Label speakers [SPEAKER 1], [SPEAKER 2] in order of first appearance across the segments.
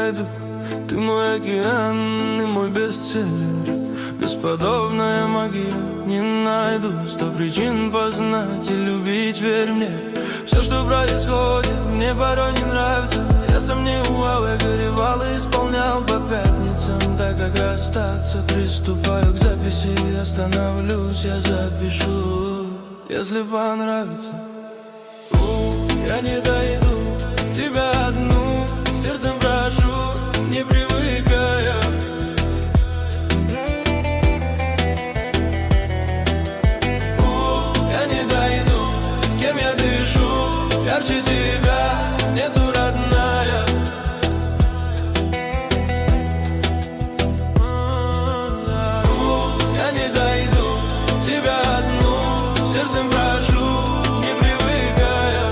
[SPEAKER 1] найду. Ты мой океан и мой бестселлер, бесподобная магия. Не найду 100 причин познать и любить, верь мне. Все, что происходит, мне порой не нравится. Я сам не вау, я горевал и исполнял по пятницам. Так как остаться, приступаю к записи. Остановлюсь, я запишу, если понравится. Я не дойду тебя одну, сердцем прошу, не привыкая. Я не дойду, кем я дышу, ярче тебя нету, родная. Я не дойду тебя одну, сердцем прошу, не привыкая.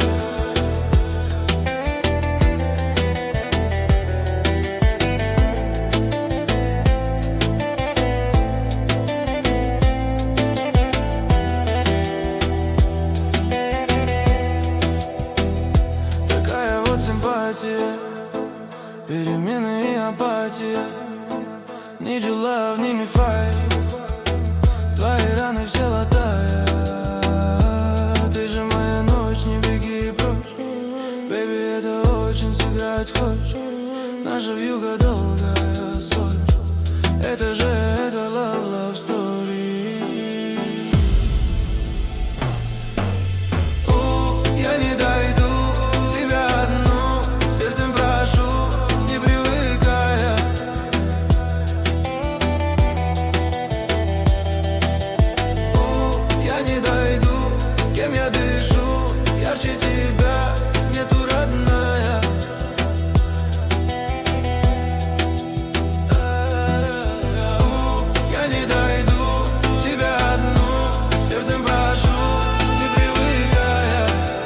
[SPEAKER 1] Такая вот симпатия, перемены и апатия. Need your love, need me fight. Твои раны все латая. Ты же моя ночь, не беги прочь. Baby, это очень сыграть хочешь. Наша вьюга долгая соль. Это же, это love story. Я не дойду тебя одну, сердцем прошу, не привыкая. Я не дойду, кем я дышу, ярче тебя нету, родная. Я не дойду тебя одну, сердцем прошу, не привыкая.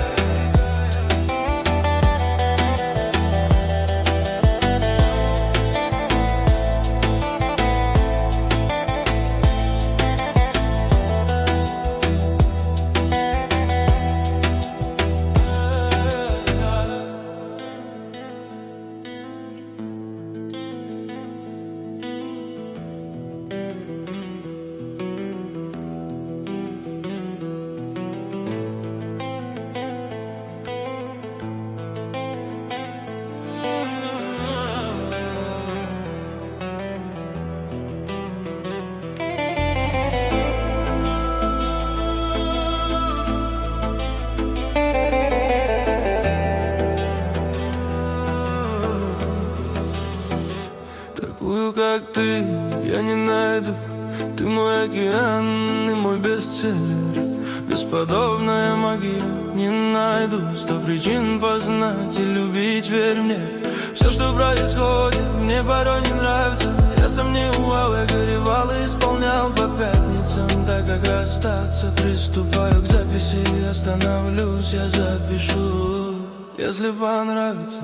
[SPEAKER 1] Такую, как ты, я не найду. Ты мой океан и мой бестселлер, бесподобная магия. Не найду 100 причин познать и любить, верь мне. Все, что происходит, мне порой не нравится. Я сам не вау, я горевал и исполнял по пятницам. Так как остаться, приступаю к записи. Остановлюсь, я запишу, если понравится.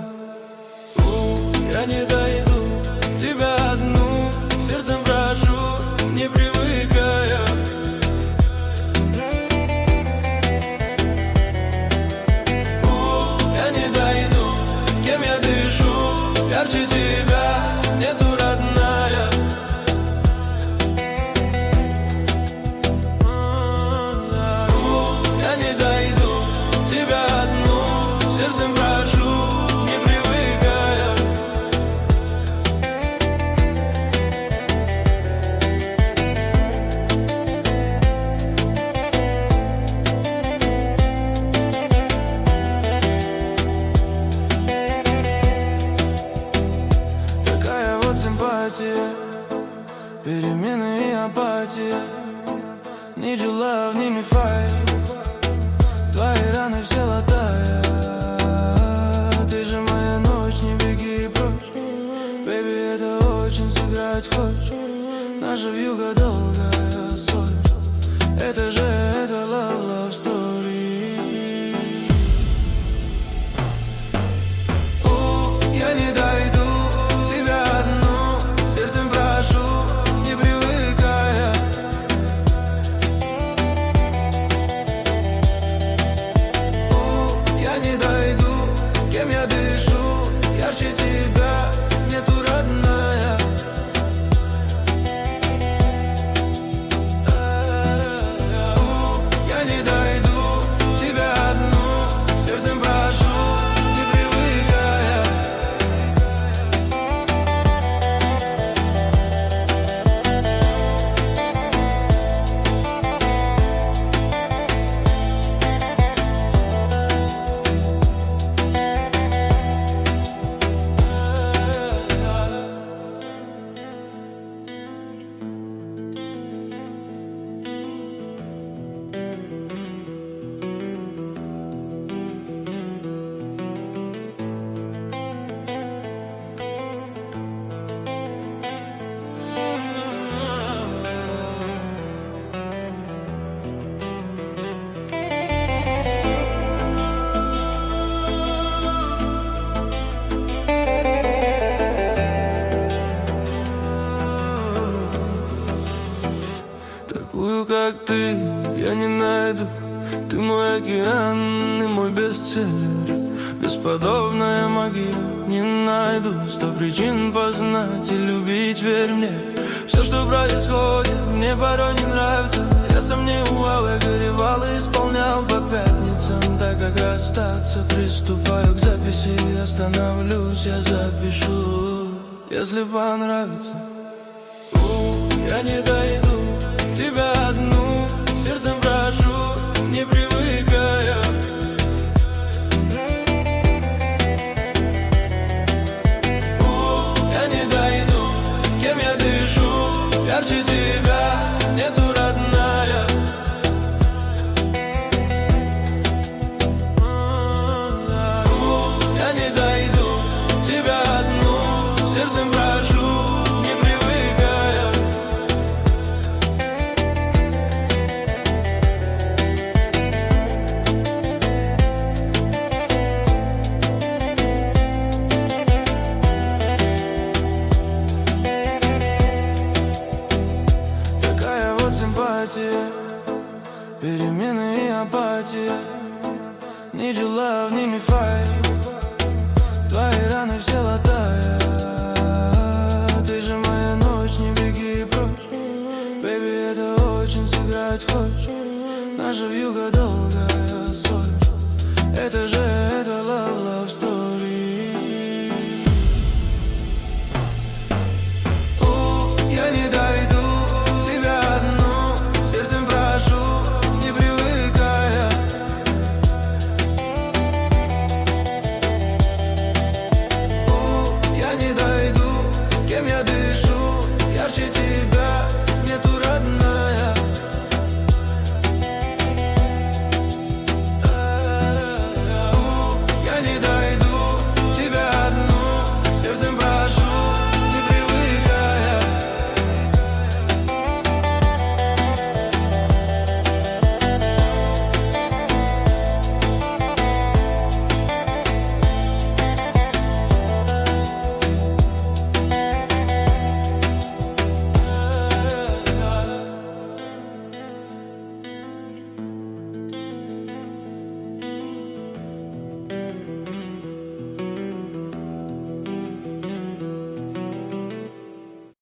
[SPEAKER 1] Я не дойду тебя одну, сердцем прошу, не привыкая. Я не дойду, кем я дышу, ярче тебя нету, родная. Я не дойду тебя одну, сердцем прошу, не привыкая. Такая вот симпатия, перемены и апатия. Need your love, need me fight. Твои раны все латая. Ты же моя ночь, не беги прочь. Baby, это очень сыграть хочешь. Наша вьюга долгая соль. Это же, это love story. Я не дойду тебя одну, сердцем прошу, не привыкая. Я не дойду, кем я дышу, ярче тебя нет. такую, как ты, я не найду. Ты мой океан и мой бестселлер, бесподобная магия. Не найду 100 причин познать и любить, верь мне. Все, что происходит, мне порой не нравится. Я сам не уал, я горевал и исполнял по пятницам. Так как остаться, приступаю к записи. Остановлюсь, я запишу, если понравится. Я не дойду тебя одну, сердцем прошу, не привыкая. Я не дойду, кем я дышу, ярче тебя нету, родная. Я не дойду тебя одну, сердцем прошу, не привыкая. Такая вот симпатия, перемены и апатия. Need your love, need me fight. Твои раны все латая. Ты же моя ночь, не беги прочь. Baby, это очень сыграть хочешь. Наша вьюга долгая, соль. Это же, это love, love story.